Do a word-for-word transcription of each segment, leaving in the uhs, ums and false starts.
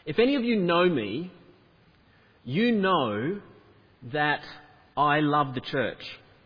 If any of you know me, you know that I love the church.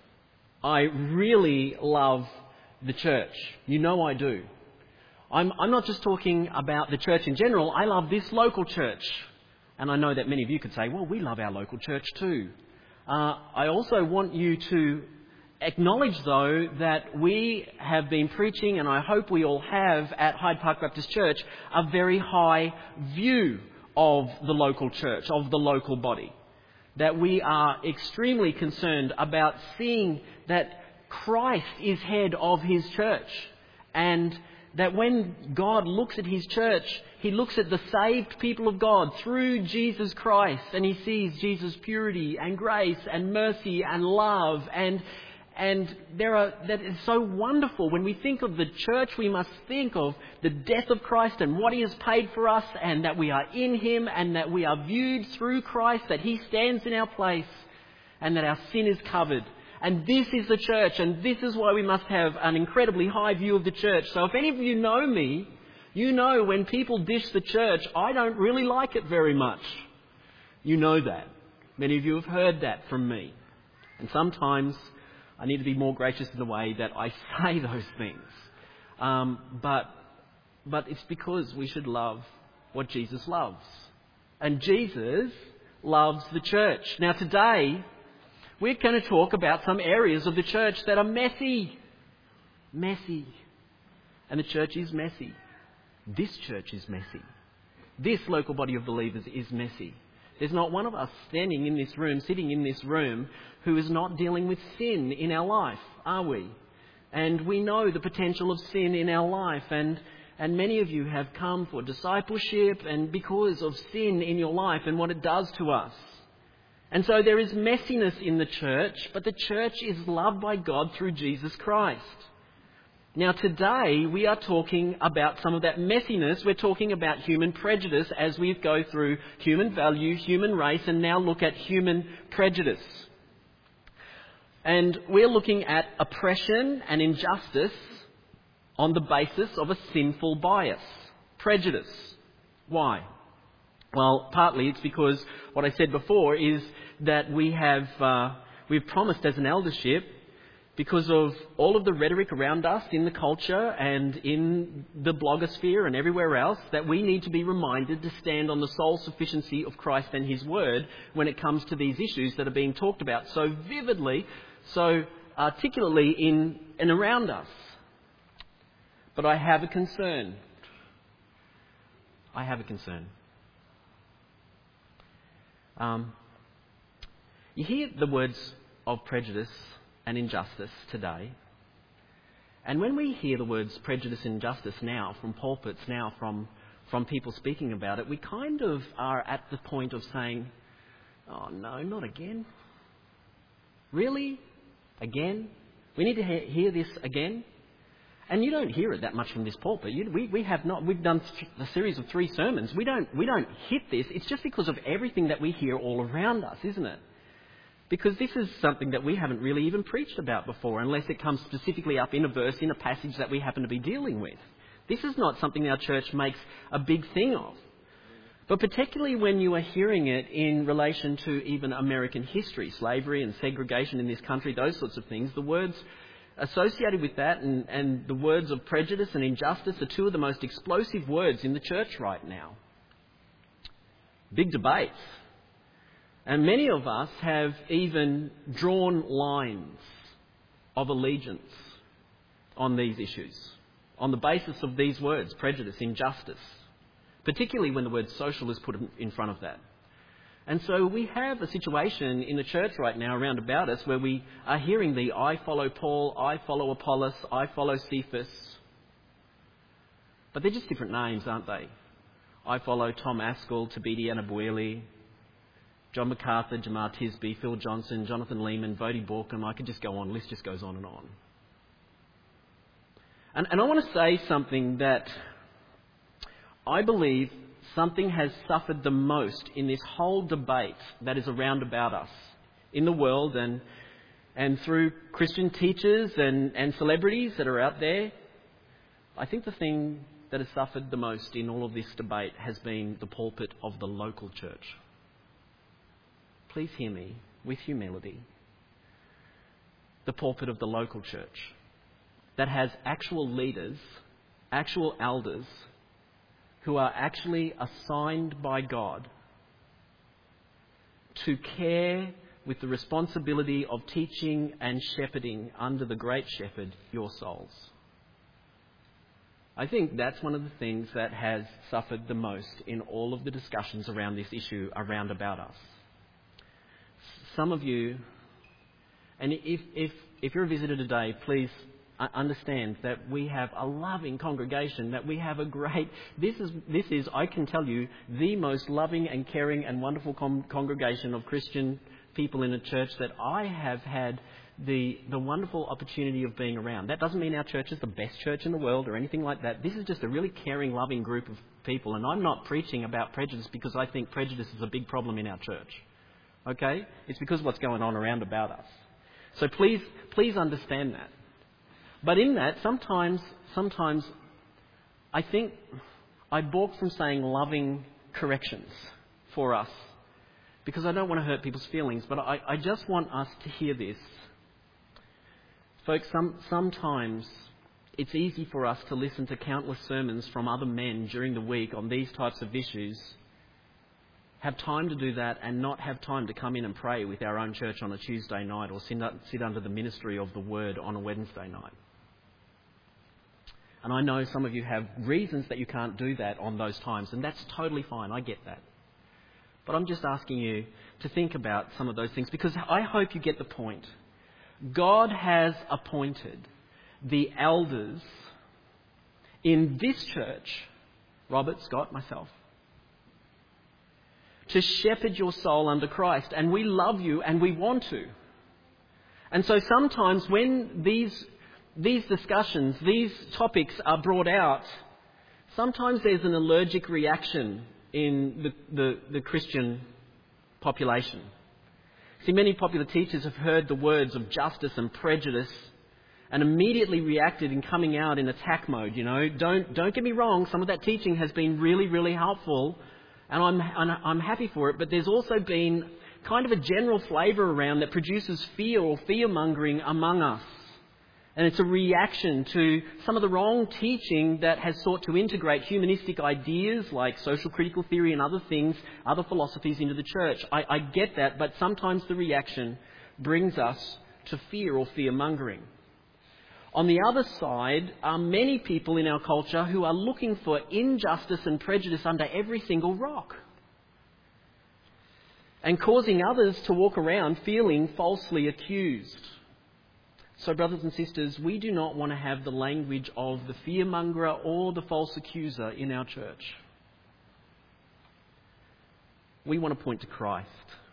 I really love the church. You know I do. I'm, I'm not just talking about the church in general. I love this local church. And I know that many of you could say, well, we love our local church too. Uh, I also want you to acknowledge, though, that we have been preaching, and I hope we all have at Hyde Park Baptist Church, a very high view of the local church, of the local body. That we are extremely concerned about seeing that Christ is head of his church, and that when God looks at his church, he looks at the saved people of God through Jesus Christ, and he sees Jesus' purity and grace and mercy and love. And and there are that is so wonderful. When we think of the church, we must think of the death of Christ and what he has paid for us, and that we are in him, and that we are viewed through Christ, that he stands in our place, and that our sin is covered. And this is the church, and this is why we must have an incredibly high view of the church. So if any of you know me, you know when people dish the church, I don't really like it very much. You know that. Many of you have heard that from me. And sometimes I need to be more gracious in the way that I say those things. Um, but, but it's because we should love what Jesus loves. And Jesus loves the church. Now today, we're going to talk about some areas of the church that are messy. Messy. And the church is messy. This church is messy. This local body of believers is messy. There's not one of us standing in this room, sitting in this room, who is not dealing with sin in our life, are we? And we know the potential of sin in our life. And, and many of you have come for discipleship and because of sin in your life and what it does to us. And so there is messiness in the church, but the church is loved by God through Jesus Christ. Now today we are talking about some of that messiness. We're talking about human prejudice as we go through human value, human race, and now look at human prejudice. And we're looking at oppression and injustice on the basis of a sinful bias. Prejudice. Why? Well, partly it's because what I said before is that we have uh, we've promised as an eldership, because of all of the rhetoric around us in the culture and in the blogosphere and everywhere else, that we need to be reminded to stand on the sole sufficiency of Christ and his word when it comes to these issues that are being talked about so vividly, so articulately in and around us. But I have a concern. I have a concern. Um, you hear the words of prejudice and injustice today. And when we hear the words prejudice and injustice now from pulpits, now from, from people speaking about it, we kind of are at the point of saying, oh no, not again. Really? Again? We need to he- hear this again? And you don't hear it that much from this pulpit. You, we, we have not, we've done a series of three sermons. We don't, we don't hit this. It's just because of everything that we hear all around us, isn't it? Because this is something that we haven't really even preached about before, unless it comes specifically up in a verse, in a passage that we happen to be dealing with. This is not something our church makes a big thing of. But particularly when you are hearing it in relation to even American history, slavery and segregation in this country, those sorts of things, the words associated with that and, and the words of prejudice and injustice are two of the most explosive words in the church right now. Big debates. And many of us have even drawn lines of allegiance on these issues, on the basis of these words, prejudice, injustice, particularly when the word social is put in front of that. And so we have a situation in the church right now around about us where we are hearing the I follow Paul, I follow Apollos, I follow Cephas. But they're just different names, aren't they? I follow Tom Askell, Tabidi Anabueli, John MacArthur, Jamar Tisby, Phil Johnson, Jonathan Lehman, Vodi Borkham. I could just go on. The list just goes on and on. And, and I want to say something that I believe something has suffered the most in this whole debate that is around about us in the world and and through Christian teachers and, and celebrities that are out there. I think the thing that has suffered the most in all of this debate has been the pulpit of the local church. Please hear me with humility. The pulpit of the local church that has actual leaders, actual elders who are actually assigned by God to care with the responsibility of teaching and shepherding under the great shepherd your souls. I think that's one of the things that has suffered the most in all of the discussions around this issue around about us. Some of you, and if, if, if you're a visitor today, please understand that we have a loving congregation, that we have a great, this is, this is, I can tell you, the most loving and caring and wonderful con- congregation of Christian people in a church that I have had the the wonderful opportunity of being around. That doesn't mean our church is the best church in the world or anything like that. This is just a really caring, loving group of people. And I'm not preaching about prejudice because I think prejudice is a big problem in our church. Okay? It's because of what's going on around about us. So please, please understand that. But in that, sometimes, sometimes I think I balk from saying loving corrections for us because I don't want to hurt people's feelings. But I, I just want us to hear this. Folks, some, sometimes it's easy for us to listen to countless sermons from other men during the week on these types of issues, have time to do that and not have time to come in and pray with our own church on a Tuesday night or sit, sit under the ministry of the Word on a Wednesday night. And I know some of you have reasons that you can't do that on those times, and that's totally fine. I get that. But I'm just asking you to think about some of those things because I hope you get the point. God has appointed the elders in this church, Robert, Scott, myself, to shepherd your soul under Christ. And we love you and we want to. And so sometimes when these, these discussions, these topics are brought out, sometimes there's an allergic reaction in the, the, the Christian population. See, many popular teachers have heard the words of justice and prejudice and immediately reacted in coming out in attack mode. You know, don't don't get me wrong. Some of that teaching has been really, really helpful, and I'm and I'm happy for it. But there's also been kind of a general flavour around that produces fear or fear mongering among us, and it's a reaction to some of the wrong teaching that has sought to integrate humanistic ideas like social critical theory and other things, other philosophies into the church. I, I get that, but sometimes the reaction brings us to fear or fear-mongering. On the other side are many people in our culture who are looking for injustice and prejudice under every single rock and causing others to walk around feeling falsely accused. So, brothers and sisters, we do not want to have the language of the fearmonger or the false accuser in our church. We want to point to Christ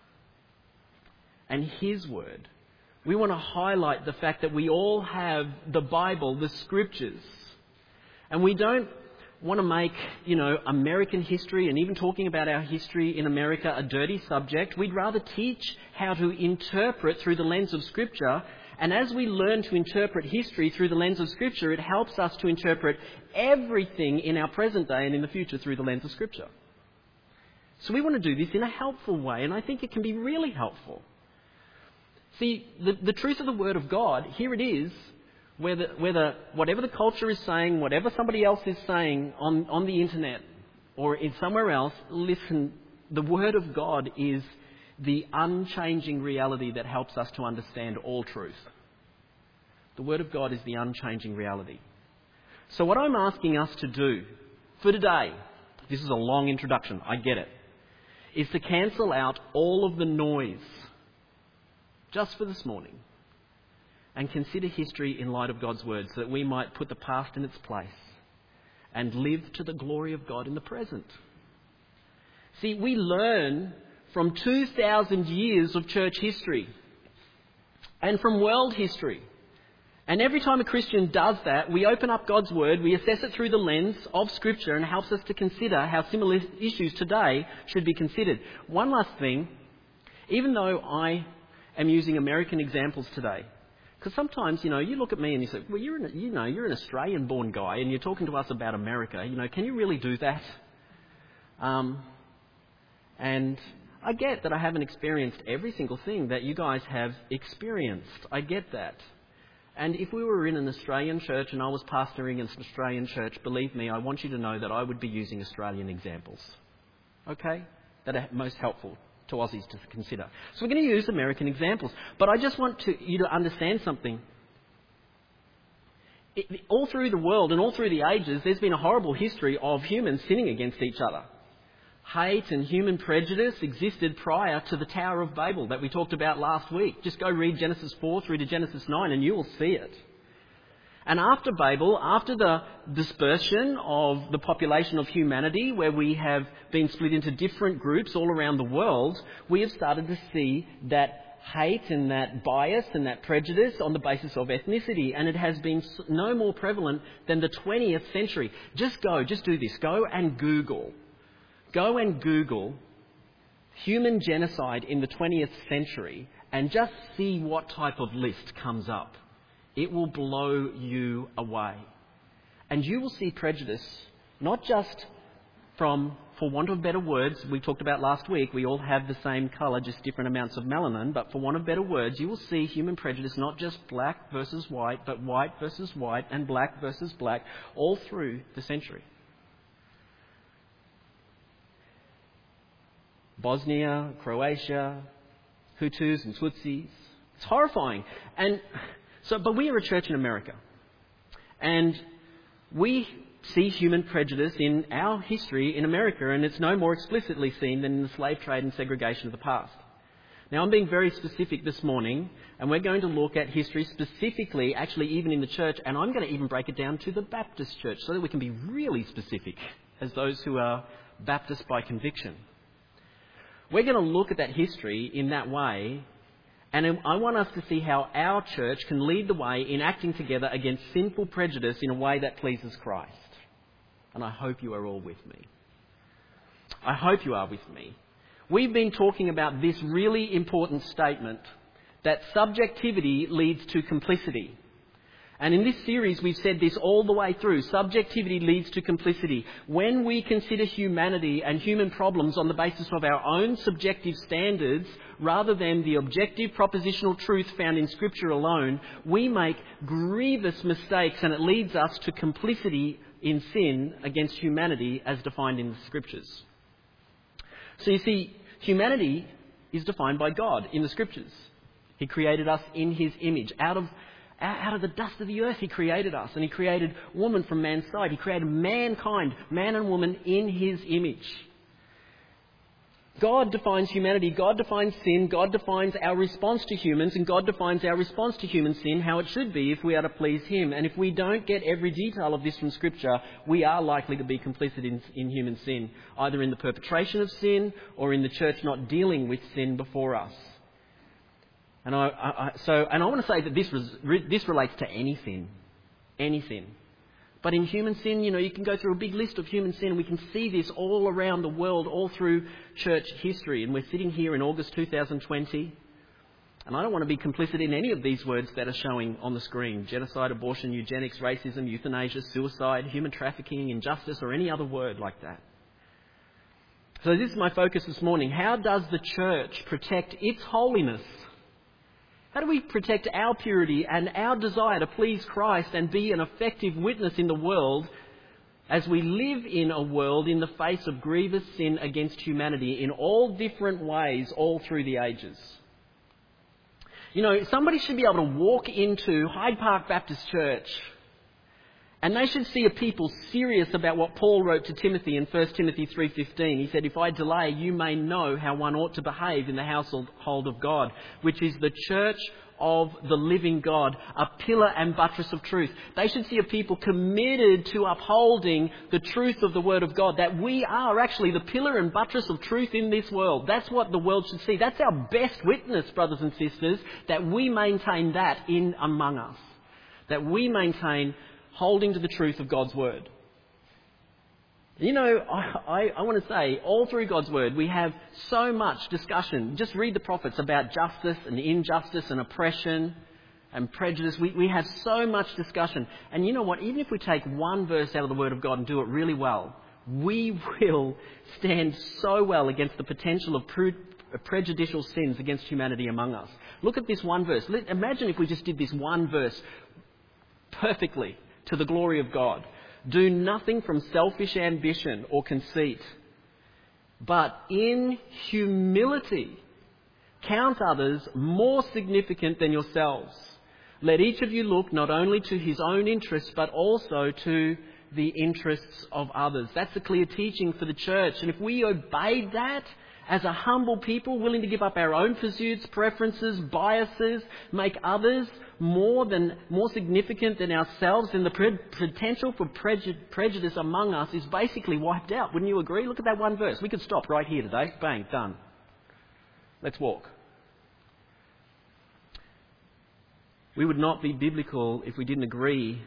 and His Word. We want to highlight the fact that we all have the Bible, the Scriptures. And we don't want to make, you know, American history and even talking about our history in America a dirty subject. We'd rather teach how to interpret through the lens of Scripture. And as we learn to interpret history through the lens of Scripture, it helps us to interpret everything in our present day and in the future through the lens of Scripture. So we want to do this in a helpful way, and I think it can be really helpful. See, the, the truth of the Word of God, here it is, whether, whether whatever the culture is saying, whatever somebody else is saying on, on the internet or in somewhere else, listen, the Word of God is the unchanging reality that helps us to understand all truth. The Word of God is the unchanging reality. So what I'm asking us to do for today, this is a long introduction, I get it, is to cancel out all of the noise just for this morning and consider history in light of God's Word so that we might put the past in its place and live to the glory of God in the present. See, we learn from two thousand years of church history and from world history. And every time a Christian does that, we open up God's Word, we assess it through the lens of Scripture and helps us to consider how similar issues today should be considered. One last thing, even though I am using American examples today, Because sometimes, you know, you look at me and you say, well, you're an, you know, you're an Australian-born guy and you're talking to us about America. You know, can you really do that? Um, and I get that I haven't experienced every single thing that you guys have experienced. I get that. And if we were in an Australian church and I was pastoring an Australian church, believe me, I want you to know that I would be using Australian examples. Okay? That are most helpful to Aussies to consider. So we're going to use American examples. But I just want to, you to understand something. It, all through the world and all through the ages, there's been a horrible history of humans sinning against each other. Hate and human prejudice existed prior to the Tower of Babel that we talked about last week. Just go read Genesis four through to Genesis nine and you will see it. And after Babel, after the dispersion of the population of humanity, where we have been split into different groups all around the world, we have started to see that hate and that bias and that prejudice on the basis of ethnicity. And it has been no more prevalent than the twentieth century. Just go, just do this. Go and Google. Go and Google human genocide in the twentieth century and just see what type of list comes up. It will blow you away. And you will see prejudice, not just from, for want of better words, we talked about last week, we all have the same colour, just different amounts of melanin, but for want of better words, you will see human prejudice, not just black versus white, but white versus white and black versus black, all through the century. Bosnia, Croatia, Hutus and Tutsis. It's horrifying. And so, but we are a church in America. And we see human prejudice in our history in America, and it's no more explicitly seen than in the slave trade and segregation of the past. Now, I'm being very specific this morning, and we're going to look at history specifically, actually even in the church, and I'm going to even break it down to the Baptist church so that we can be really specific as those who are Baptist by conviction. We're going to look at that history in that way, and I want us to see how our church can lead the way in acting together against sinful prejudice in a way that pleases Christ. And I hope you are all with me. I hope you are with me. We've been talking about this really important statement that subjectivity leads to complicity. And in this series, we've said this all the way through. Subjectivity leads to complicity. When we consider humanity and human problems on the basis of our own subjective standards, rather than the objective propositional truth found in Scripture alone, we make grievous mistakes, and it leads us to complicity in sin against humanity as defined in the Scriptures. So you see, humanity is defined by God in the Scriptures. He created us in His image. Out of Out of the dust of the earth He created us, and He created woman from man's side. He created mankind, man and woman, in His image. God defines humanity, God defines sin, God defines our response to humans, and God defines our response to human sin, how it should be if we are to please Him. And if we don't get every detail of this from Scripture, we are likely to be complicit in, in human sin, either in the perpetration of sin or in the church not dealing with sin before us. And I, I, so, and I want to say that this was, this relates to any sin, any sin. But in human sin, you know, you can go through a big list of human sin. We can see this all around the world, all through church history. And we're sitting here in August two thousand twenty. And I don't want to be complicit in any of these words that are showing on the screen: genocide, abortion, eugenics, racism, euthanasia, suicide, human trafficking, injustice, or any other word like that. So this is my focus this morning. How does the church protect its holiness? How do we protect our purity and our desire to please Christ and be an effective witness in the world as we live in a world in the face of grievous sin against humanity in all different ways all through the ages? You know, somebody should be able to walk into Hyde Park Baptist Church and they should see a people serious about what Paul wrote to Timothy in First Timothy three fifteen. He said, "If I delay, you may know how one ought to behave in the household of God, which is the church of the living God, a pillar and buttress of truth." They should see a people committed to upholding the truth of the Word of God, that we are actually the pillar and buttress of truth in this world. That's what the world should see. That's our best witness, brothers and sisters, that we maintain that in among us. That we maintain holding to the truth of God's Word. You know, I, I, I want to say, all through God's Word, we have so much discussion. Just read the prophets about justice and injustice and oppression and prejudice. We, we have so much discussion. And you know what? Even if we take one verse out of the Word of God and do it really well, we will stand so well against the potential of pre- prejudicial sins against humanity among us. Look at this one verse. Let, imagine if we just did this one verse perfectly to the glory of God. Do nothing from selfish ambition or conceit, but in humility count others more significant than yourselves. Let each of you look not only to his own interests, but also to the interests of others. That's a clear teaching for the church. And if we obeyed that as a humble people, willing to give up our own pursuits, preferences, biases, make others more than more significant than ourselves, then the pre- potential for preju- prejudice among us is basically wiped out. Wouldn't you agree? Look at that one verse. We could stop right here today. Bang, done. Let's walk. We would not be biblical if we didn't agree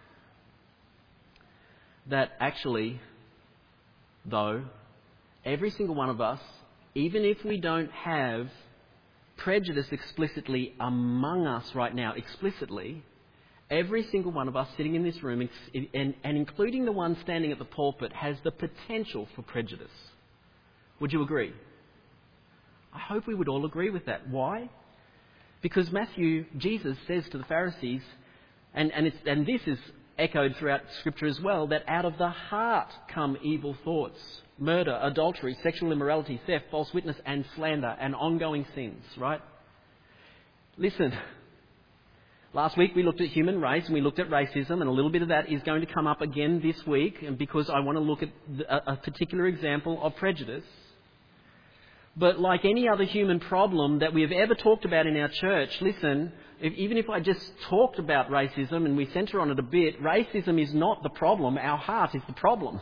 that actually, though, every single one of us, even if we don't have prejudice explicitly among us right now, explicitly, every single one of us sitting in this room, and, and including the one standing at the pulpit, has the potential for prejudice. Would you agree? I hope we would all agree with that. Why? Because Matthew, Jesus says to the Pharisees, and, and, it's, and this is echoed throughout Scripture as well, that out of the heart come evil thoughts, murder, adultery, sexual immorality, theft, false witness and slander and ongoing sins, right? Listen, last week we looked at human race and we looked at racism, and a little bit of that is going to come up again this week, and because I want to look at a, a particular example of prejudice. But like any other human problem that we have ever talked about in our church, listen, if, even if I just talked about racism and we centre on it a bit, racism is not the problem, our heart is the problem.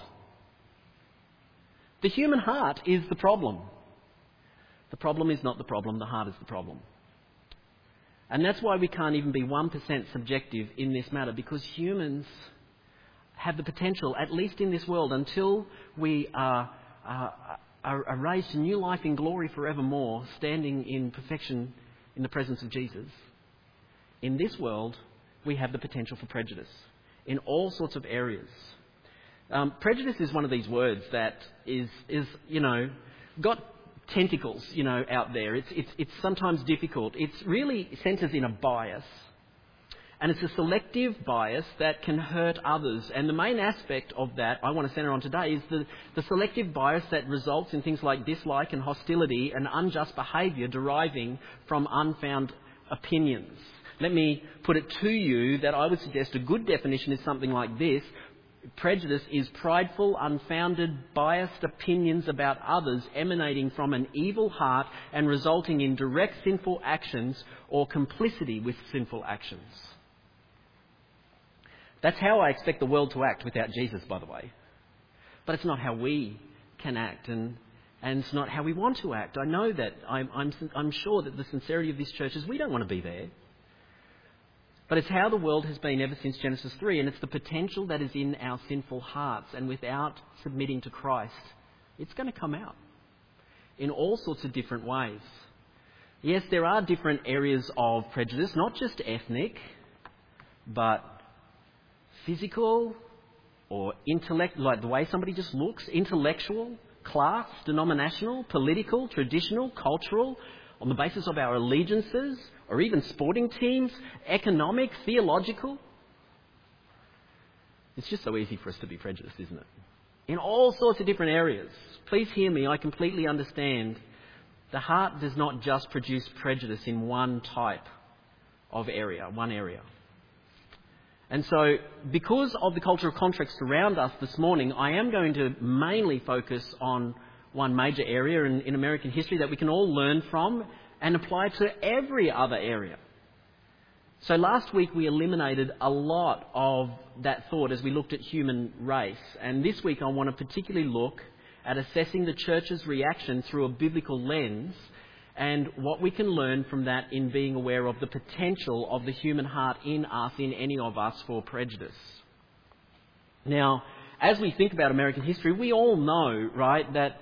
The human heart is the problem. The problem is not the problem, the heart is the problem. And that's why we can't even be one percent subjective in this matter, because humans have the potential, at least in this world, until we are... are Are, are raised to new life in glory forevermore, standing in perfection in the presence of Jesus. In this world, we have the potential for prejudice in all sorts of areas. Um, prejudice is one of these words that is, is you know, got tentacles, you know, out there. It's, it's, it's sometimes difficult. It really centres in a bias. And it's a selective bias that can hurt others. And the main aspect of that I want to centre on today is the, the selective bias that results in things like dislike and hostility and unjust behaviour deriving from unfound opinions. Let me put it to you that I would suggest a good definition is something like this. Prejudice is prideful, unfounded, biased opinions about others emanating from an evil heart and resulting in direct sinful actions or complicity with sinful actions. That's how I expect the world to act without Jesus, by the way. But it's not how we can act, and, and it's not how we want to act. I know that. I'm, I'm, I'm sure that the sincerity of this church is we don't want to be there. But it's how the world has been ever since Genesis three, and it's the potential that is in our sinful hearts, and without submitting to Christ, it's going to come out in all sorts of different ways. Yes, there are different areas of prejudice, not just ethnic, but physical or intellect, like the way somebody just looks, intellectual, class, denominational, political, traditional, cultural, on the basis of our allegiances, or even sporting teams, economic, theological. It's just so easy for us to be prejudiced, isn't it? In all sorts of different areas. Please hear me, I completely understand. The heart does not just produce prejudice in one type of area, one area. And so, because of the cultural context around us this morning, I am going to mainly focus on one major area in, in American history that we can all learn from and apply to every other area. So last week we eliminated a lot of that thought as we looked at human race. And this week I want to particularly look at assessing the church's reaction through a biblical lens, and what we can learn from that in being aware of the potential of the human heart in us, in any of us, for prejudice. Now, as we think about American history, we all know, right, that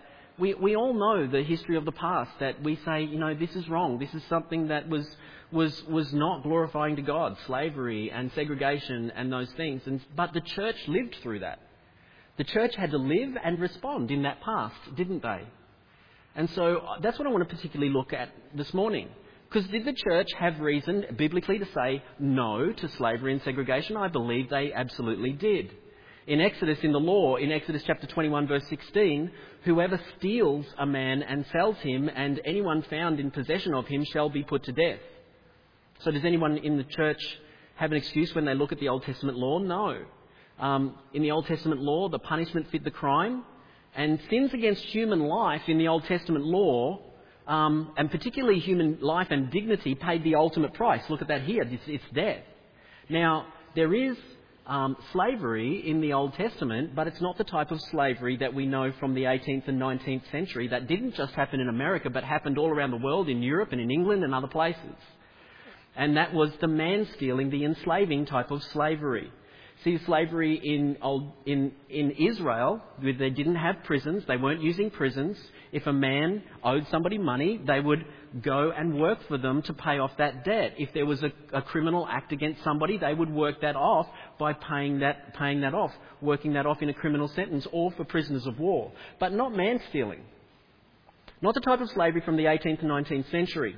We, we all know the history of the past, that we say, you know, this is wrong. This is something that was, was, was not glorifying to God, slavery and segregation and those things. And, but the church lived through that. The church had to live and respond in that past, didn't they? And so that's what I want to particularly look at this morning. Because did the church have reason biblically to say no to slavery and segregation? I believe they absolutely did. In Exodus, in the law, in Exodus chapter twenty-one, verse sixteen, whoever steals a man and sells him, and anyone found in possession of him shall be put to death. So does anyone in the church have an excuse when they look at the Old Testament law? No. Um, in the Old Testament law, the punishment fit the crime. And sins against human life in the Old Testament law, um, and particularly human life and dignity, paid the ultimate price. Look at that here. It's, it's death. Now, there is um, slavery in the Old Testament, but it's not the type of slavery that we know from the eighteenth and nineteenth century. That didn't just happen in America, but happened all around the world, in Europe and in England and other places. And that was the man-stealing, the enslaving type of slavery. See, slavery in, old, in, in Israel, they didn't have prisons, they weren't using prisons. If a man owed somebody money, they would go and work for them to pay off that debt. If there was a, a criminal act against somebody, they would work that off by paying that, paying that off, working that off in a criminal sentence or for prisoners of war. But not man-stealing. Not the type of slavery from the eighteenth and nineteenth century.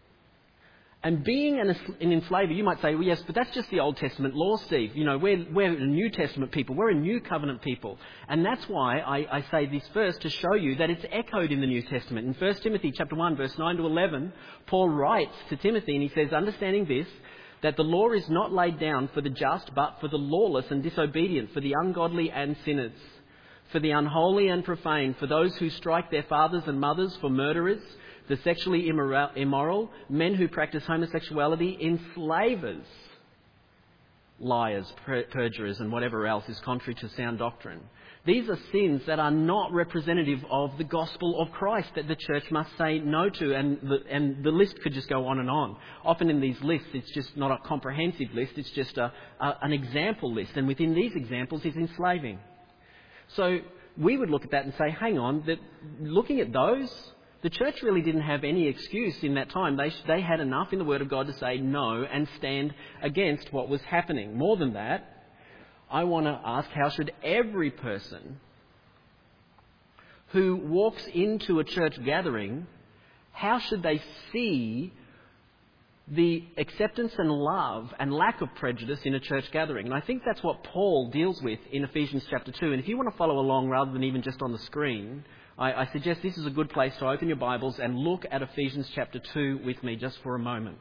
And being an, an enslaver, you might say, well, yes, but that's just the Old Testament law, Steve. You know, we're, we're a New Testament people. We're a New Covenant people. And that's why I, I say this first, to show you that it's echoed in the New Testament. In First Timothy chapter one, verse nine to eleven, Paul writes to Timothy, and he says, understanding this, that the law is not laid down for the just, but for the lawless and disobedient, for the ungodly and sinners, for the unholy and profane, for those who strike their fathers and mothers, for murderers, the sexually immoral, immoral, men who practice homosexuality, enslavers, liars, per- perjurers, and whatever else is contrary to sound doctrine. These are sins that are not representative of the gospel of Christ that the church must say no to, and the, and the list could just go on and on. Often in these lists, it's just not a comprehensive list, it's just a, a, an example list, and within these examples is enslaving. So we would look at that and say, hang on, that looking at those, the church really didn't have any excuse in that time. They, they had enough in the Word of God to say no and stand against what was happening. More than that, I want to ask, how should every person who walks into a church gathering, how should they see the acceptance and love and lack of prejudice in a church gathering? And I think that's what Paul deals with in Ephesians chapter two. And if you want to follow along rather than even just on the screen, I, I suggest this is a good place to open your Bibles and look at Ephesians chapter two with me just for a moment.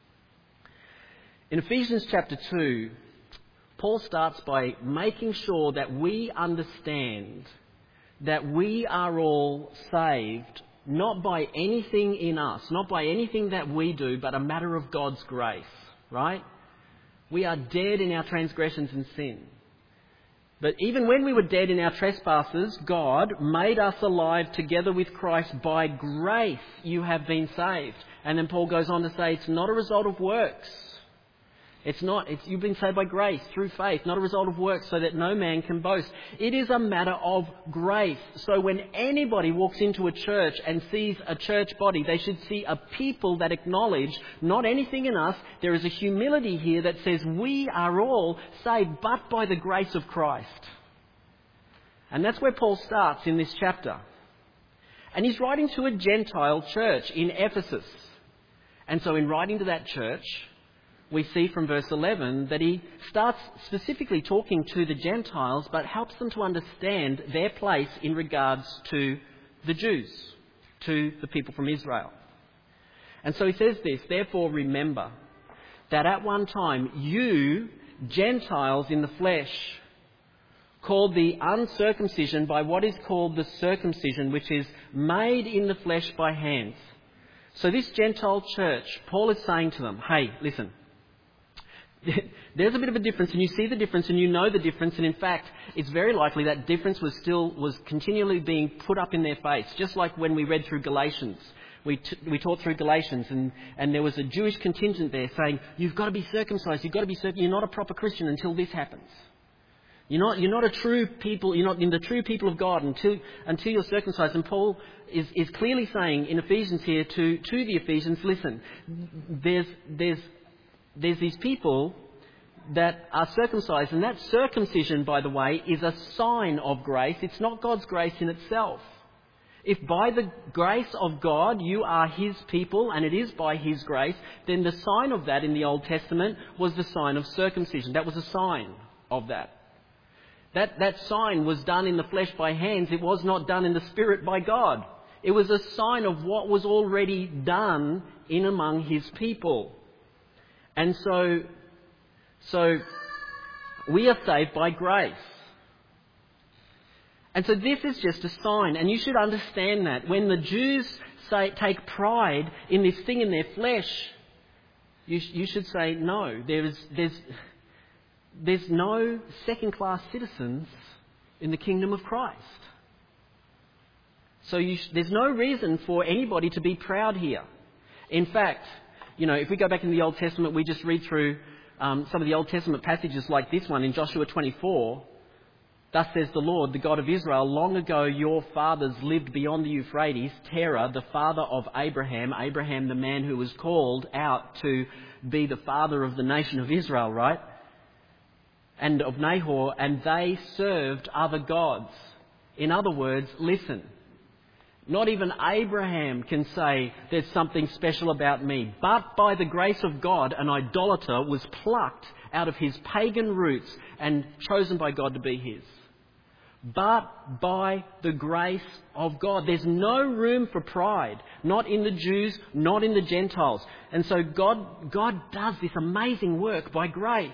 In Ephesians chapter two, Paul starts by making sure that we understand that we are all saved not by anything in us, not by anything that we do, but a matter of God's grace, right? We are dead in our transgressions and sin. But even when we were dead in our trespasses, God made us alive together with Christ. By grace you have been saved. And then Paul goes on to say it's not a result of works. It's not. It's, you've been saved by grace, through faith, not a result of works, so that no man can boast. It is a matter of grace. So when anybody walks into a church and sees a church body, they should see a people that acknowledge not anything in us. There is a humility here that says we are all saved but by the grace of Christ. And that's where Paul starts in this chapter. And he's writing to a Gentile church in Ephesus. And so in writing to that church, we see from verse eleven that he starts specifically talking to the Gentiles, but helps them to understand their place in regards to the Jews, to the people from Israel. And so he says this, therefore remember that at one time you, Gentiles in the flesh, called the uncircumcision by what is called the circumcision, which is made in the flesh by hands. So this Gentile church, Paul is saying to them, hey, listen, there's a bit of a difference, and you see the difference and you know the difference, and in fact it's very likely that difference was still was continually being put up in their face, just like when we read through Galatians. We t- we taught through Galatians, and, and there was a Jewish contingent there saying, you've got to be circumcised, you've got to be circumcised, you're not a proper Christian until this happens. You're not, you're not a true people, you're not in the true people of God until, until you're circumcised. And Paul is, is clearly saying in Ephesians here to, to the Ephesians, listen, there's, there's, there's these people that are circumcised, and that circumcision, by the way, is a sign of grace. It's not God's grace in itself. If by the grace of God you are His people, and it is by His grace, then the sign of that in the Old Testament was the sign of circumcision. That was a sign of that. That, that sign was done in the flesh by hands. It was not done in the Spirit by God. It was a sign of what was already done in among His people. And so, so we are saved by grace. And so this is just a sign, and you should understand that. When the Jews say, take pride in this thing in their flesh, you, you should say, no, there is, there's, there's no second-class citizens in the kingdom of Christ. So you sh- there's no reason for anybody to be proud here. In fact, you know, if we go back in the Old Testament, we just read through um, some of the Old Testament passages like this one in Joshua twenty-four. Thus says the Lord, the God of Israel, long ago your fathers lived beyond the Euphrates, Terah, the father of Abraham, Abraham the man who was called out to be the father of the nation of Israel, right? And of Nahor, and they served other gods. In other words, listen, not even Abraham can say there's something special about me, but by the grace of God, an idolater was plucked out of his pagan roots and chosen by God to be his. But by the grace of God. There's no room for pride. Not in the Jews, not in the Gentiles. And so God, God does this amazing work by grace.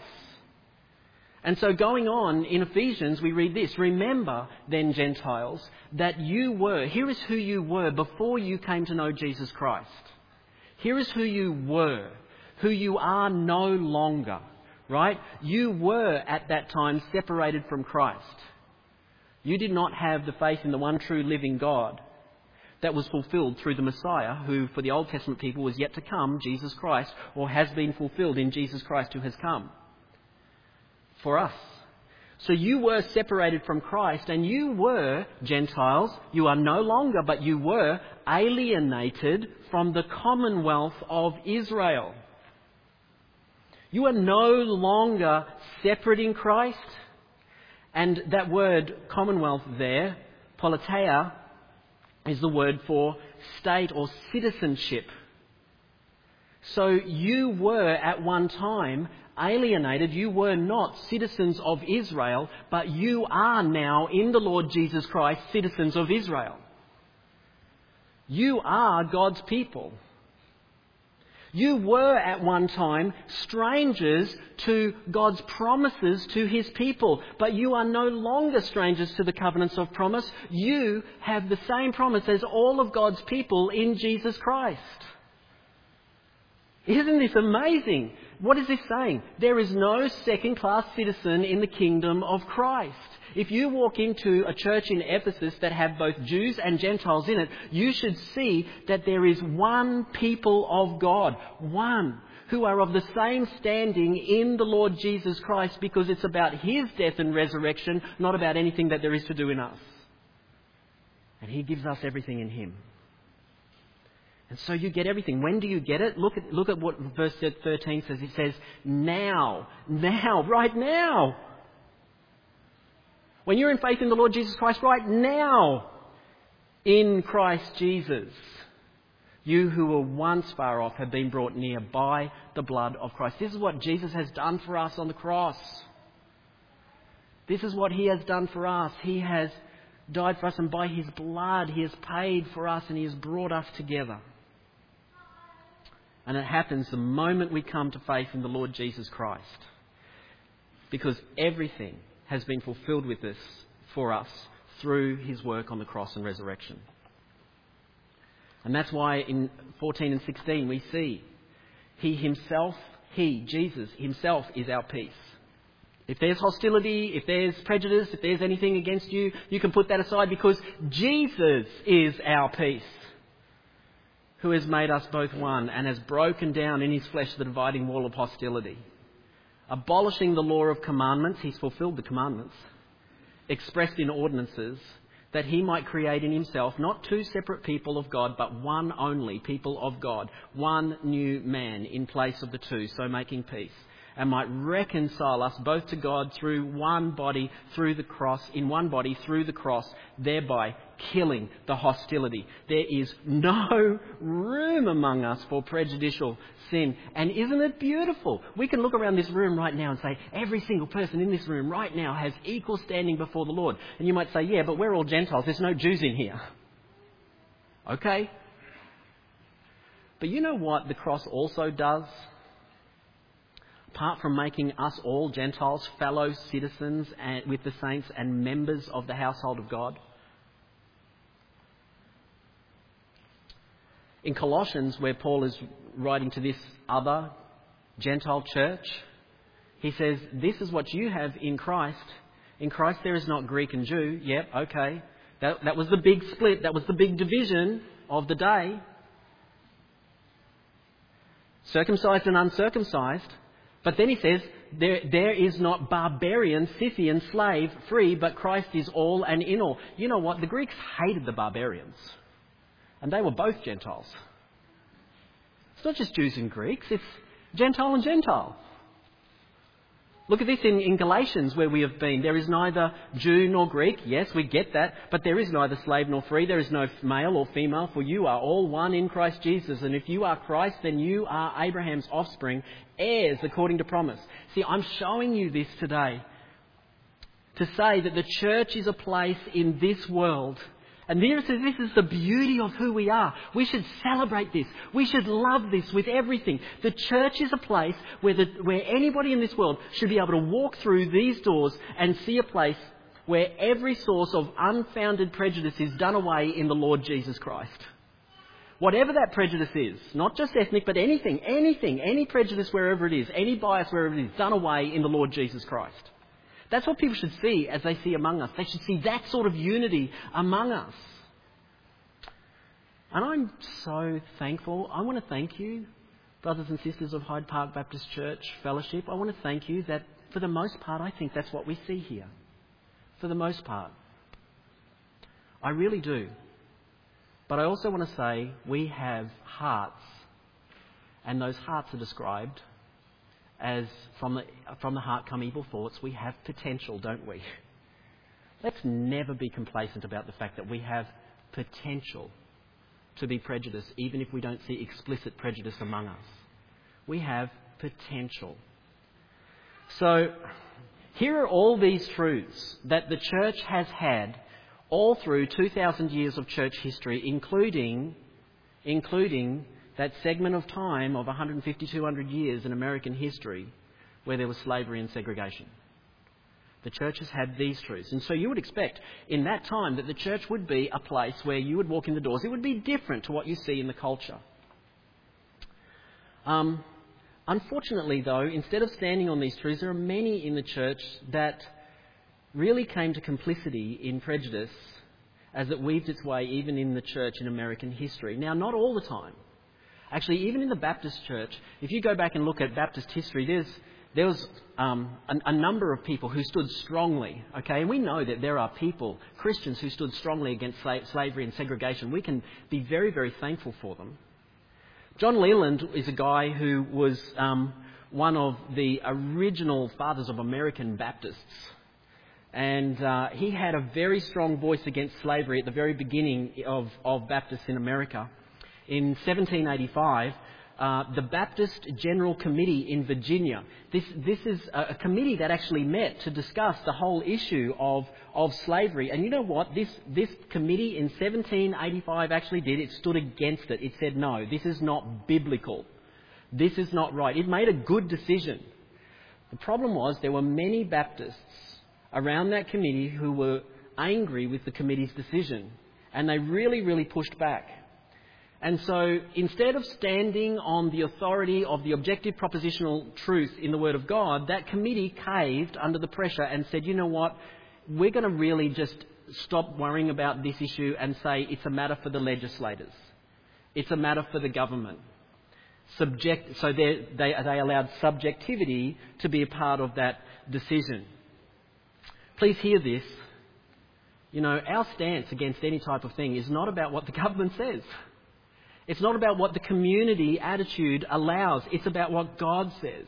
And so going on in Ephesians, we read this. Remember then, Gentiles, that you were, here is who you were before you came to know Jesus Christ. Here is who you were, who you are no longer. Right? You were at that time separated from Christ. You did not have the faith in the one true living God that was fulfilled through the Messiah, who for the Old Testament people was yet to come, Jesus Christ, or has been fulfilled in Jesus Christ who has come for us. So you were separated from Christ, and you were, Gentiles, you are no longer, but you were alienated from the commonwealth of Israel. You are no longer separate in Christ. And that word commonwealth there, politeia, is the word for state or citizenship. So you were at one time alienated. You were not citizens of Israel, but you are now in the Lord Jesus Christ citizens of Israel. You are God's people. You were at one time strangers to God's promises to His people, but you are no longer strangers to the covenants of promise. You have the same promise as all of God's people in Jesus Christ. Isn't this amazing? What is this saying? There is no second-class citizen in the kingdom of Christ. If you walk into a church in Ephesus that have both Jews and Gentiles in it, you should see that there is one people of God, one, who are of the same standing in the Lord Jesus Christ, because it's about His death and resurrection, not about anything that there is to do in us. And He gives us everything in Him. And so you get everything. When do you get it? Look at, look at what verse thirteen says. It says, now, now, right now. When you're in faith in the Lord Jesus Christ right now, in Christ Jesus, you who were once far off have been brought near by the blood of Christ. This is what Jesus has done for us on the cross. This is what He has done for us. He has died for us, and by His blood He has paid for us, and He has brought us together. And it happens the moment we come to faith in the Lord Jesus Christ. Because everything has been fulfilled with us, for us, through His work on the cross and resurrection. And that's why in fourteen and sixteen we see He Himself, He, Jesus, Himself is our peace. If there's hostility, if there's prejudice, if there's anything against you, you can put that aside, because Jesus is our peace, who has made us both one and has broken down in His flesh the dividing wall of hostility. abolishing the law of commandments, he's fulfilled the commandments, expressed in ordinances, that he might create in himself not two separate people of God, but one only people of God, one new man in place of the two, so making peace, and might reconcile us both to God through one body, through the cross, in one body, through the cross, thereby killing the hostility. There is no room among us for prejudicial sin. And isn't it beautiful? We can look around this room right now and say, every single person in this room right now has equal standing before the Lord. And you might say, yeah, but we're all Gentiles. There's no Jews in here. Okay. But you know what the cross also does? Apart from making us all Gentiles, fellow citizens and, with the saints and members of the household of God. In Colossians, where Paul is writing to this other Gentile church, he says, this is what you have in Christ. In Christ there is not Greek and Jew. Yep, okay. That, that was the big split. That was the big division of the day. Circumcised and uncircumcised. But then he says, there, there is not barbarian, Scythian, slave, free, but Christ is all and in all. You know what? The Greeks hated the barbarians. And they were both Gentiles. It's not just Jews and Greeks, it's Gentile and Gentile. Look at this in, in Galatians where we have been. There is neither Jew nor Greek. Yes, we get that. But there is neither slave nor free. There is no male or female, for you are all one in Christ Jesus. And if you are Christ, then you are Abraham's offspring, heirs according to promise. See, I'm showing you this today to say that the church is a place in this world. And this is the beauty of who we are. We should celebrate this. We should love this with everything. The church is a place where, the, where anybody in this world should be able to walk through these doors and see a place where every source of unfounded prejudice is done away in the Lord Jesus Christ. Whatever that prejudice is, not just ethnic, but anything, anything, any prejudice wherever it is, any bias wherever it is, done away in the Lord Jesus Christ. That's what people should see as they see among us. They should see that sort of unity among us. And I'm so thankful. I want to thank you, brothers and sisters of Hyde Park Baptist Church Fellowship. I want to thank you that for the most part, I think that's what we see here. For the most part. I really do. But I also want to say we have hearts, and those hearts are described as from the, from the heart come evil thoughts. We have potential, don't we? Let's never be complacent about the fact that we have potential to be prejudiced, even if we don't see explicit prejudice among us. We have potential. So, here are all these truths that the church has had all through two thousand years of church history, including, including that segment of time of one hundred fifty, two hundred years in American history where there was slavery and segregation. The church has had these truths. And so you would expect in that time that the church would be a place where you would walk in the doors. It would be different to what you see in the culture. Um, unfortunately, though, instead of standing on these truths, there are many in the church that really came to complicity in prejudice as it weaved its way even in the church in American history. Now, not all the time. Actually, even in the Baptist church, if you go back and look at Baptist history, there's, there was um, a, a number of people who stood strongly, okay? And we know that there are people, Christians, who stood strongly against sla- slavery and segregation. We can be very, very thankful for them. John Leland is a guy who was um, one of the original fathers of American Baptists. And uh, he had a very strong voice against slavery at the very beginning of, of Baptists in America. In seventeen eighty-five, uh, the Baptist General Committee in Virginia, this, this is a, a committee that actually met to discuss the whole issue of, of slavery. And you know what? This, this committee in seventeen eighty-five actually did. It stood against it. It said, no, this is not biblical. This is not right. It made a good decision. The problem was there were many Baptists around that committee who were angry with the committee's decision. And they really, really pushed back. And so instead of standing on the authority of the objective propositional truth in the Word of God, that committee caved under the pressure and said, you know what, we're going to really just stop worrying about this issue and say it's a matter for the legislators. It's a matter for the government. subject, so they, they allowed subjectivity to be a part of that decision. Please hear this. You know, our stance against any type of thing is not about what the government says. It's not about what the community attitude allows. It's about what God says.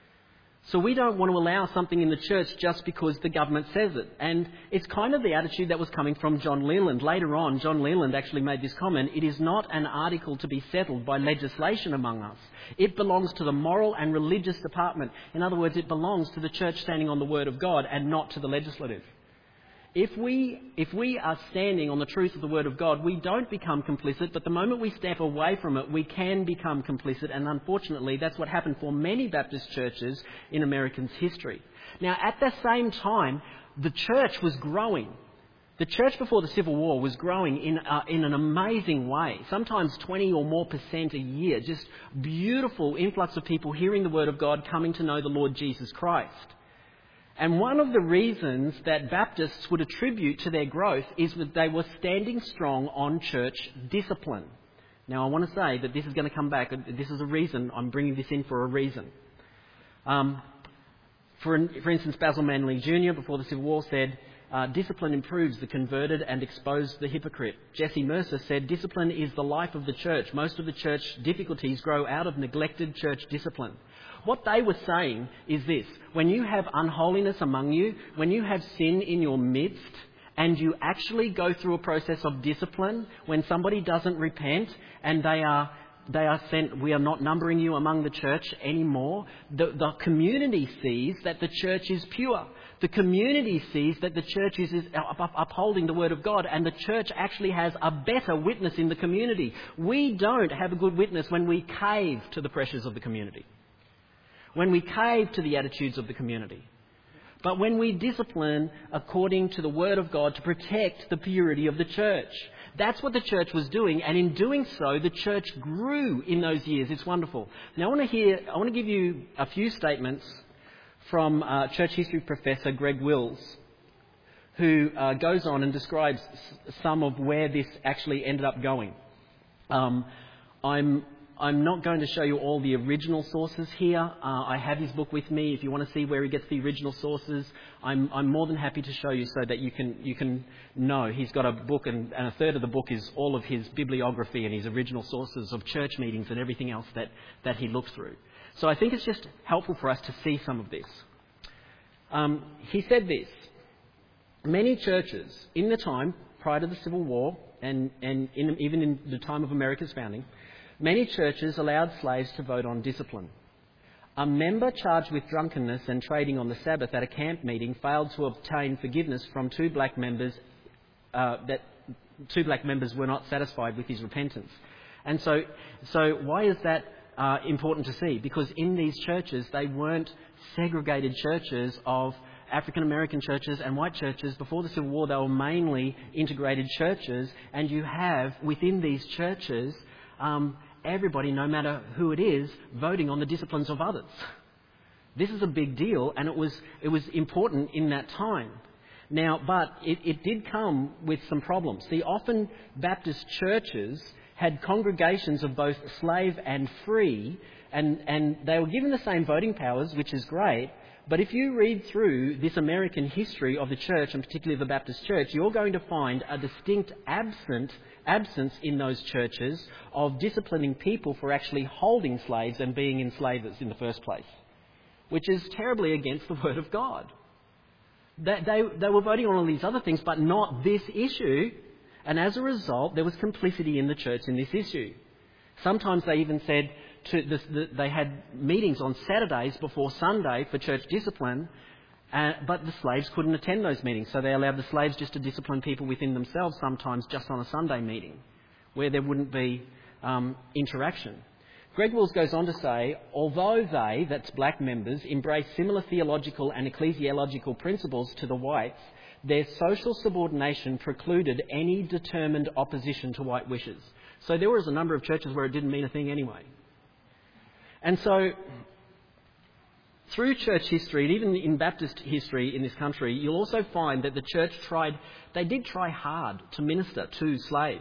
So we don't want to allow something in the church just because the government says it. And it's kind of the attitude that was coming from John Leland. Later on, John Leland actually made this comment: it is not an article to be settled by legislation among us. It belongs to the moral and religious department. In other words, it belongs to the church standing on the Word of God and not to the legislative. If we, if we are standing on the truth of the Word of God, we don't become complicit, but the moment we step away from it, we can become complicit, and unfortunately that's what happened for many Baptist churches in Americans' history. Now, at the same time, the church was growing. The church before the Civil War was growing in, uh, in an amazing way, sometimes twenty or more percent a year, just beautiful influx of people hearing the Word of God, coming to know the Lord Jesus Christ. And one of the reasons that Baptists would attribute to their growth is that they were standing strong on church discipline. Now, I want to say that this is going to come back. This is a reason. I'm bringing this in for a reason. Um, for, for instance, Basil Manley Junior, before the Civil War, said, uh, discipline improves the converted and exposes the hypocrite. Jesse Mercer said, discipline is the life of the church. Most of the church difficulties grow out of neglected church discipline. What they were saying is this: when you have unholiness among you, when you have sin in your midst, and you actually go through a process of discipline, when somebody doesn't repent and they are they are sent, we are not numbering you among the church anymore, the, the community sees that the church is pure. The community sees that the church is, is upholding the Word of God, and the church actually has a better witness in the community. We don't have a good witness when we cave to the pressures of the community, when we cave to the attitudes of the community. But when we discipline according to the Word of God to protect the purity of the church. That's what the church was doing, and in doing so, the church grew in those years. It's wonderful. Now, I want to hear, I want to give you a few statements from uh, church history professor Greg Wills, who uh, goes on and describes s- some of where this actually ended up going. Um, I'm I'm not going to show you all the original sources here. Uh, I have his book with me. If you want to see where he gets the original sources, I'm, I'm more than happy to show you so that you can you can know. He's got a book, and, and a third of the book is all of his bibliography and his original sources of church meetings and everything else that, that he looked through. So I think it's just helpful for us to see some of this. Um, he said this: many churches in the time prior to the Civil War, and, and in, even in the time of America's founding, many churches allowed slaves to vote on discipline. A member charged with drunkenness and trading on the Sabbath at a camp meeting failed to obtain forgiveness from two black members. Uh, that two black members were not satisfied with his repentance. And so, so why is that uh, important to see? Because in these churches, they weren't segregated churches of African American churches and white churches. Before the Civil War, they were mainly integrated churches, and you have within these churches um, everybody, no matter who it is, voting on the disciplines of others. This is a big deal, and it was it was important in that time. Now, but it, it did come with some problems. See, often Baptist churches had congregations of both slave and free, and, and they were given the same voting powers, which is great. But if you read through this American history of the church, and particularly the Baptist church, you're going to find a distinct absent, absence in those churches of disciplining people for actually holding slaves and being enslavers in the first place, which is terribly against the Word of God. They, they, they were voting on all these other things, but not this issue. And as a result, there was complicity in the church in this issue. Sometimes they even said to this, the, they had meetings on Saturdays before Sunday for church discipline, uh, but the slaves couldn't attend those meetings, so they allowed the slaves just to discipline people within themselves, sometimes just on a Sunday meeting, where there wouldn't be um, interaction. Greg Wills goes on to say, although they, that's black members, embrace similar theological and ecclesiological principles to the whites, their social subordination precluded any determined opposition to white wishes. So there was a number of churches where it didn't mean a thing anyway. And so, through church history, and even in Baptist history in this country, you'll also find that the church tried, they did try hard to minister to slaves.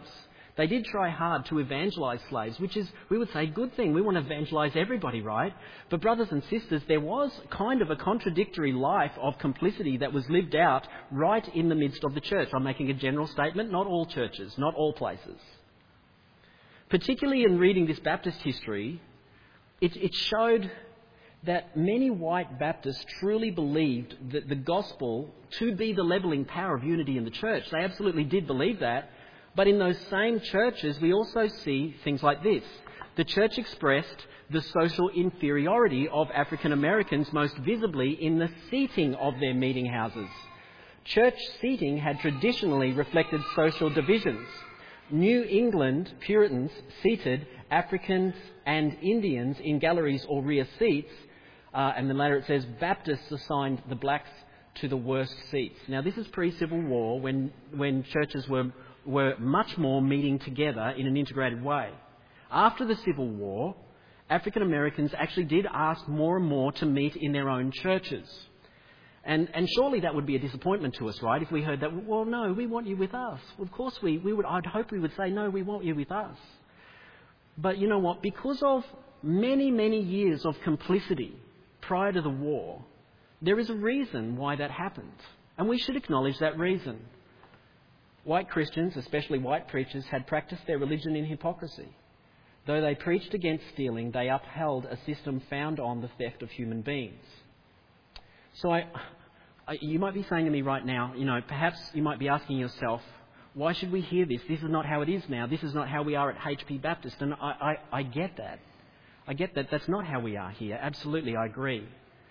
They did try hard to evangelise slaves, which is, we would say, a good thing. We want to evangelise everybody, right? But brothers and sisters, there was kind of a contradictory life of complicity that was lived out right in the midst of the church. I'm making a general statement, not all churches, not all places. Particularly in reading this Baptist history, it, it showed that many white Baptists truly believed that the gospel to be the levelling power of unity in the church. They absolutely did believe that. But in those same churches, we also see things like this. The church expressed the social inferiority of African Americans most visibly in the seating of their meeting houses. Church seating had traditionally reflected social divisions. New England Puritans seated Africans and Indians in galleries or rear seats, uh, and then later it says Baptists assigned the blacks to the worst seats. Now this is pre-Civil War, when when churches were were much more meeting together in an integrated way. After the Civil War, African Americans actually did ask more and more to meet in their own churches. And, and surely that would be a disappointment to us, right? If we heard that, well, no, we want you with us. Well, of course we, we would, I'd hope we would say, no, we want you with us. But you know what? Because of many, many years of complicity prior to the war, there is a reason why that happened. And we should acknowledge that reason. White Christians, especially white preachers, had practiced their religion in hypocrisy. Though they preached against stealing, they upheld a system found on the theft of human beings. So I, I, you might be saying to me right now, you know, perhaps you might be asking yourself, why should we hear this? This is not how it is now. This is not how we are at H P Baptist. And I, I, I get that. I get that. That's not how we are here. Absolutely, I agree.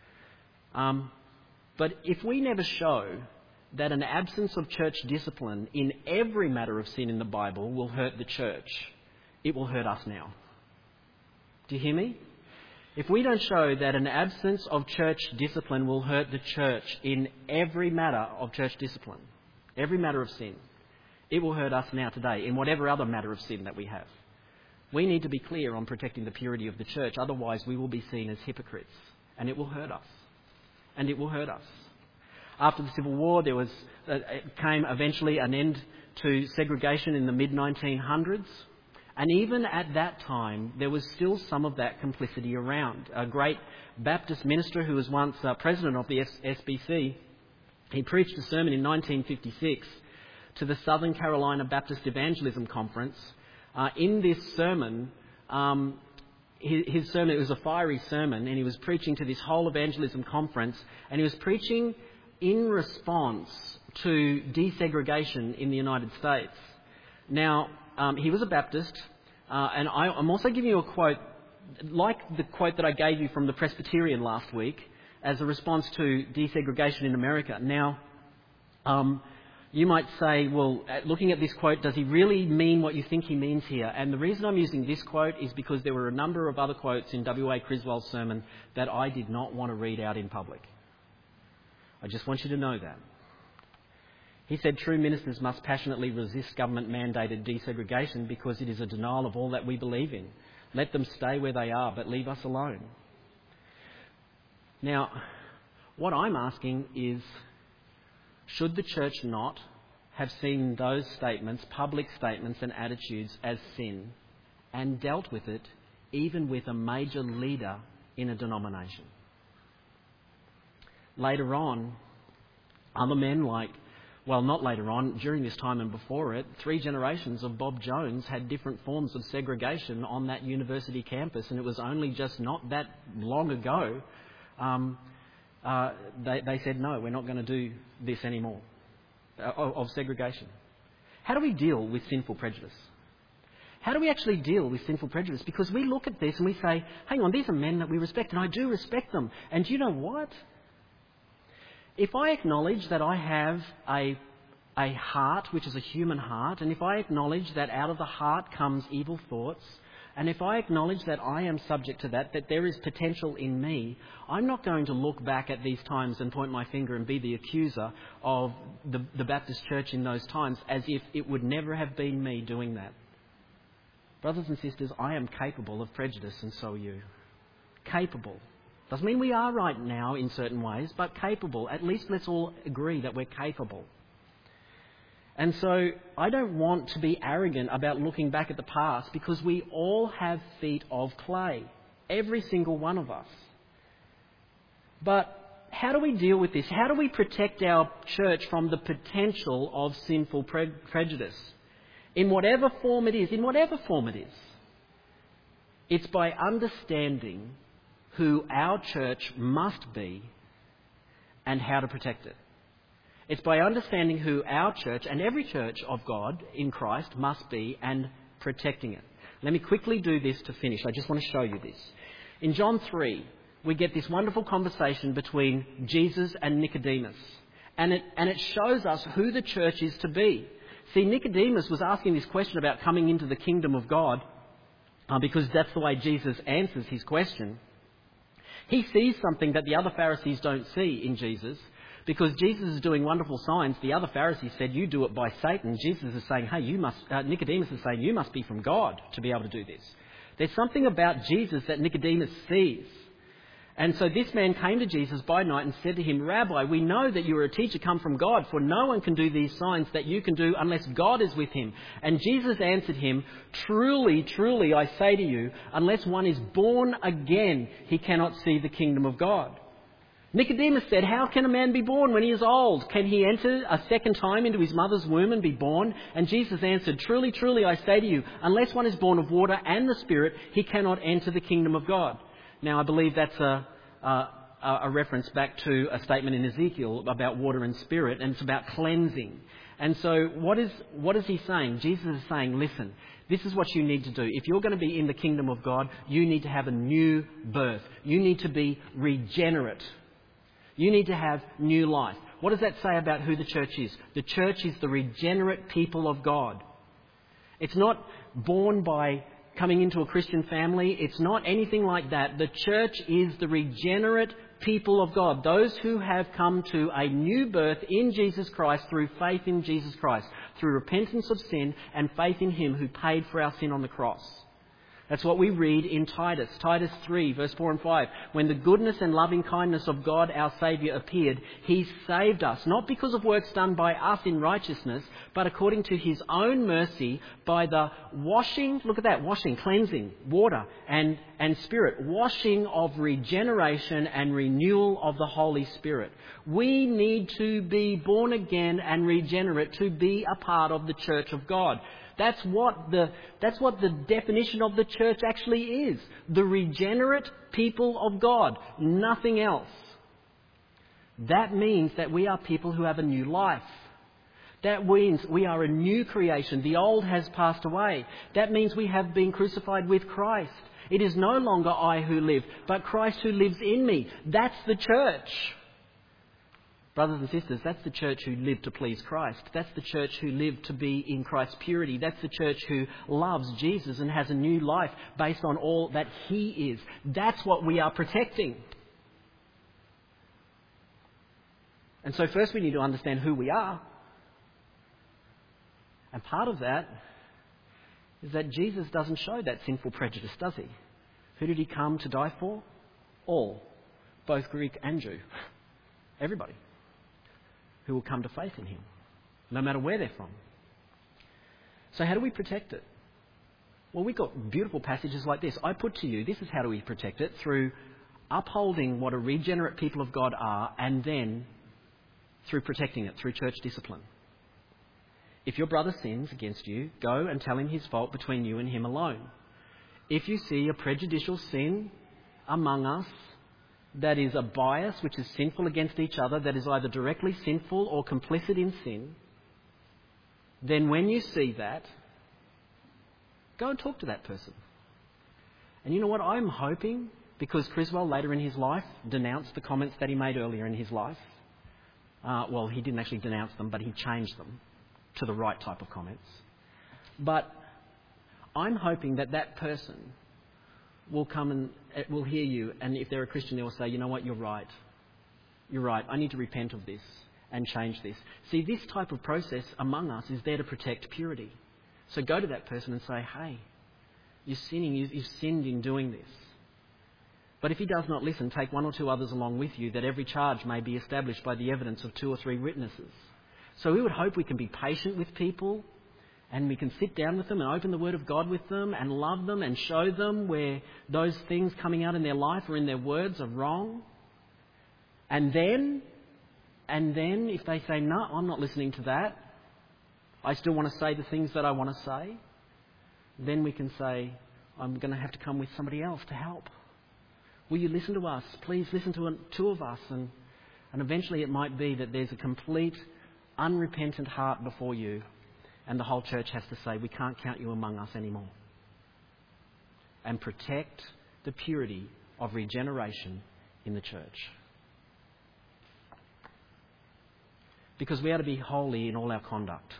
Um, but if we never show that an absence of church discipline in every matter of sin in the Bible will hurt the church, it will hurt us now. Do you hear me? If we don't show that an absence of church discipline will hurt the church in every matter of church discipline, every matter of sin, it will hurt us now today in whatever other matter of sin that we have. We need to be clear on protecting the purity of the church, otherwise we will be seen as hypocrites, and it will hurt us. And it will hurt us. After the Civil War, there was uh, came eventually an end to segregation in the mid nineteen hundreds. And even at that time, there was still some of that complicity around. A great Baptist minister who was once uh, president of the S B C, he preached a sermon in nineteen fifty-six to the Southern Carolina Baptist Evangelism Conference. Uh, in this sermon, um, his, his sermon, it was a fiery sermon, and he was preaching to this whole evangelism conference, and he was preaching in response to desegregation in the United States. Now, um, he was a Baptist, uh, and I, I'm also giving you a quote, like the quote that I gave you from the Presbyterian last week, as a response to desegregation in America. Now, um, you might say, well, looking at this quote, does he really mean what you think he means here? And the reason I'm using this quote is because there were a number of other quotes in W A Criswell's sermon that I did not want to read out in public. I just want you to know that. He said true ministers must passionately resist government-mandated desegregation because it is a denial of all that we believe in. Let them stay where they are, but leave us alone. Now, what I'm asking is, should the church not have seen those statements, public statements and attitudes, as sin and dealt with it even with a major leader in a denomination? Later on, other men like, well, not later on, during this time and before it, three generations of Bob Jones had different forms of segregation on that university campus, and it was only just not that long ago um, uh, they, they said, no, we're not going to do this anymore, uh, of, of segregation. How do we deal with sinful prejudice? How do we actually deal with sinful prejudice? Because we look at this and we say, hang on, these are men that we respect, and I do respect them. And do you know what? If I acknowledge that I have a, a heart, which is a human heart, and if I acknowledge that out of the heart comes evil thoughts, and if I acknowledge that I am subject to that, that there is potential in me, I'm not going to look back at these times and point my finger and be the accuser of the, the Baptist church in those times as if it would never have been me doing that. Brothers and sisters, I am capable of prejudice, and so are you. Capable. Doesn't mean we are right now in certain ways, but capable. At least let's all agree that we're capable. And so I don't want to be arrogant about looking back at the past, because we all have feet of clay, every single one of us. But how do we deal with this? How do we protect our church from the potential of sinful pre- prejudice? In whatever form it is, in whatever form it is. It's by understanding who our church must be and how to protect it. It's by understanding who our church and every church of God in Christ must be and protecting it. Let me quickly do this to finish. I just want to show you this. In John three, we get this wonderful conversation between Jesus and Nicodemus. And it, and it shows us who the church is to be. See, Nicodemus was asking this question about coming into the kingdom of God uh, because that's the way Jesus answers his question. He sees something that the other Pharisees don't see in Jesus. Because Jesus is doing wonderful signs, the other Pharisees said, you do it by Satan. Jesus is saying, hey, you must, uh, Nicodemus is saying, you must be from God to be able to do this. There's something about Jesus that Nicodemus sees. And so this man came to Jesus by night and said to him, Rabbi, we know that you are a teacher come from God, for no one can do these signs that you can do unless God is with him. And Jesus answered him, truly, truly, I say to you, unless one is born again, he cannot see the kingdom of God. Nicodemus said, how can a man be born when he is old? Can he enter a second time into his mother's womb and be born? And Jesus answered, truly, truly, I say to you, unless one is born of water and the Spirit, he cannot enter the kingdom of God. Now, I believe that's a, a, a reference back to a statement in Ezekiel about water and spirit, and it's about cleansing. And so what is, what is he saying? Jesus is saying, listen, this is what you need to do. If you're going to be in the kingdom of God, you need to have a new birth. You need to be regenerate. You need to have new life. What does that say about who the church is? The church is the regenerate people of God. It's not born by coming into a Christian family. It's not anything like that. The church is the regenerate people of God. Those who have come to a new birth in Jesus Christ through faith in Jesus Christ. Through repentance of sin and faith in him who paid for our sin on the cross. That's what we read in Titus. Titus three, verse four and five. When the goodness and loving kindness of God our Saviour appeared, he saved us, not because of works done by us in righteousness, but according to his own mercy, by the washing, look at that, washing, cleansing, water and, and Spirit, washing of regeneration and renewal of the Holy Spirit. We need to be born again and regenerate to be a part of the church of God. That's what the, that's what the definition of the church actually is. The regenerate people of God. Nothing else. That means that we are people who have a new life. That means we are a new creation. The old has passed away. That means we have been crucified with Christ. It is no longer I who live, but Christ who lives in me. That's the church. Brothers and sisters, that's the church who lived to please Christ. That's the church who lived to be in Christ's purity. That's the church who loves Jesus and has a new life based on all that he is. That's what we are protecting. And so first we need to understand who we are. And part of that is that Jesus doesn't show that sinful prejudice, does he? Who did he come to die for? All. Both Greek and Jew. Everybody who will come to faith in him, no matter where they're from. So how do we protect it? Well, we've got beautiful passages like this. I put to you, this is how do we protect it, through upholding what a regenerate people of God are, and then through protecting it, through church discipline. If your brother sins against you, go and tell him his fault between you and him alone. If you see a prejudicial sin among us, that is a bias which is sinful against each other, that is either directly sinful or complicit in sin, then when you see that, go and talk to that person. And you know what? I'm hoping, because Criswell later in his life denounced the comments that he made earlier in his life. Uh, well, he didn't actually denounce them, but he changed them to the right type of comments. But I'm hoping that that person will come and will hear you, and if they're a Christian, they will say, you know what, you're right. You're right. I need to repent of this and change this. See, this type of process among us is there to protect purity. So go to that person and say, hey, you're sinning. You've sinned in doing this. But if he does not listen, take one or two others along with you, that every charge may be established by the evidence of two or three witnesses. So we would hope we can be patient with people, and we can sit down with them and open the Word of God with them and love them and show them where those things coming out in their life or in their words are wrong. And then, and then if they say, no, I'm not listening to that, I still want to say the things that I want to say, then we can say, I'm going to have to come with somebody else to help. Will you listen to us? Please listen to two of us. And, and eventually it might be that there's a complete, unrepentant heart before you, and the whole church has to say, we can't count you among us anymore. And protect the purity of regeneration in the church. Because we are to be holy in all our conduct.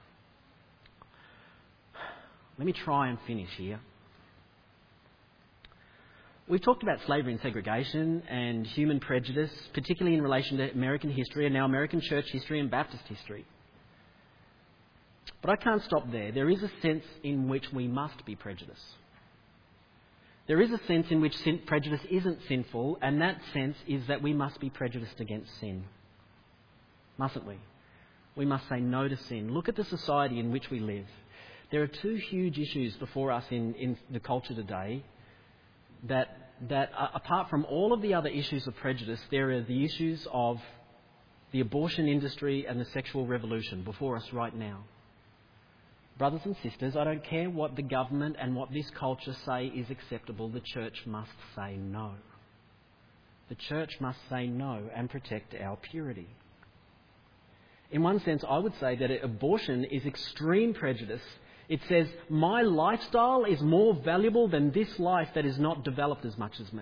Let me try and finish here. We've talked about slavery and segregation and human prejudice, particularly in relation to American history and now American church history and Baptist history. But I can't stop there. There is a sense in which we must be prejudiced. There is a sense in which sin, prejudice isn't sinful, and that sense is that we must be prejudiced against sin. Mustn't we? We must say no to sin. Look at the society in which we live. There are two huge issues before us in, in the culture today that, that uh, apart from all of the other issues of prejudice, there are the issues of the abortion industry and the sexual revolution before us right now. Brothers and sisters, I don't care what the government and what this culture say is acceptable, the church must say no. The church must say no and protect our purity. In one sense, I would say that abortion is extreme prejudice. It says, my lifestyle is more valuable than this life that is not developed as much as me.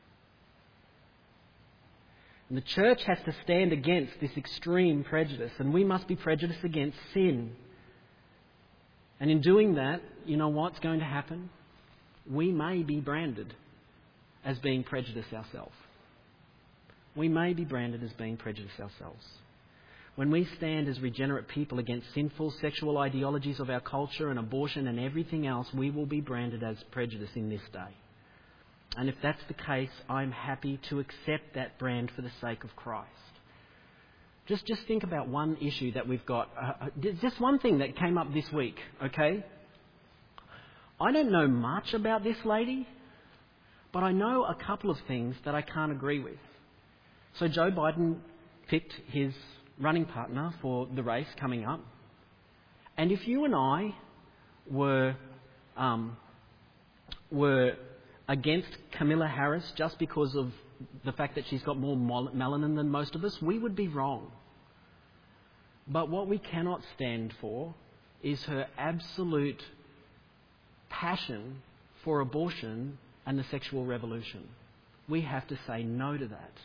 And the church has to stand against this extreme prejudice, and we must be prejudiced against sin. And in doing that, you know what's going to happen? We may be branded as being prejudiced ourselves. We may be branded as being prejudiced ourselves. When we stand as regenerate people against sinful sexual ideologies of our culture and abortion and everything else, we will be branded as prejudice in this day. And if that's the case, I'm happy to accept that brand for the sake of Christ. Just, just think about one issue that we've got. Uh, just one thing that came up this week, okay? I don't know much about this lady, but I know a couple of things that I can't agree with. So Joe Biden picked his running partner for the race coming up. And if you and I were um, were against Kamala Harris just because of the fact that she's got more melanin than most of us, we would be wrong. But what we cannot stand for is her absolute passion for abortion and the sexual revolution. We have to say no to that.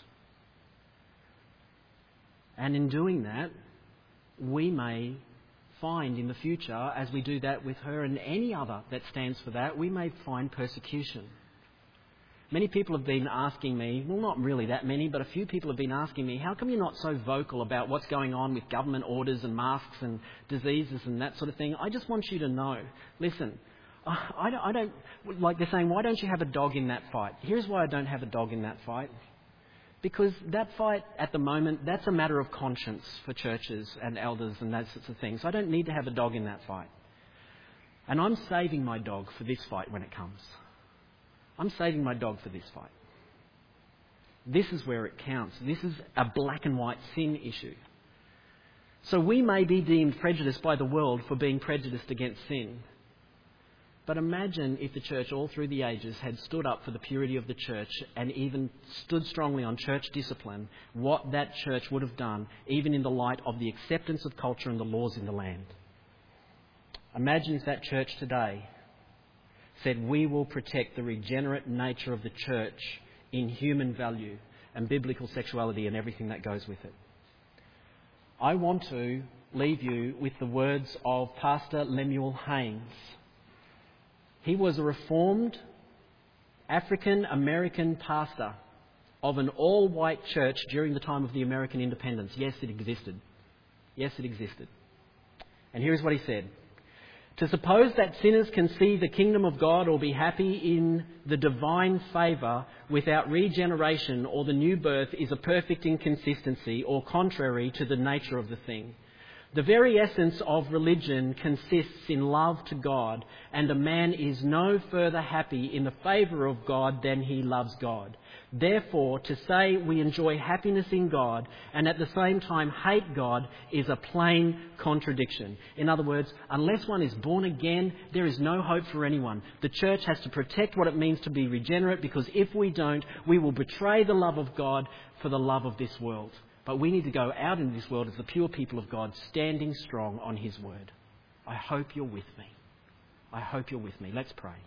And in doing that, we may find in the future, as we do that with her and any other that stands for that, we may find persecution. Many people have been asking me, well, not really that many, but a few people have been asking me, how come you're not so vocal about what's going on with government orders and masks and diseases and that sort of thing? I just want you to know, listen, I don't, I don't, like they're saying, why don't you have a dog in that fight? Here's why I don't have a dog in that fight. Because that fight at the moment, that's a matter of conscience for churches and elders and those sorts of things. I don't need to have a dog in that fight. And I'm saving my dog for this fight when it comes. I'm saving my dog for this fight. This is where it counts. This is a black and white sin issue. So we may be deemed prejudiced by the world for being prejudiced against sin. But imagine if the church all through the ages had stood up for the purity of the church and even stood strongly on church discipline, what that church would have done, even in the light of the acceptance of culture and the laws in the land. Imagine if that church today said, we will protect the regenerate nature of the church in human value and biblical sexuality and everything that goes with it. I want to leave you with the words of Pastor Lemuel Haynes. He was a reformed African-American pastor of an all-white church during the time of the American independence. Yes, it existed. Yes, it existed. And here's what he said. To suppose that sinners can see the kingdom of God or be happy in the divine favour without regeneration or the new birth is a perfect inconsistency or contrary to the nature of the thing. The very essence of religion consists in love to God, and a man is no further happy in the favour of God than he loves God. Therefore, to say we enjoy happiness in God and at the same time hate God is a plain contradiction. In other words, unless one is born again, there is no hope for anyone. The church has to protect what it means to be regenerate, because if we don't, we will betray the love of God for the love of this world. But we need to go out into this world as the pure people of God, standing strong on His word. I hope you're with me. I hope you're with me. Let's pray.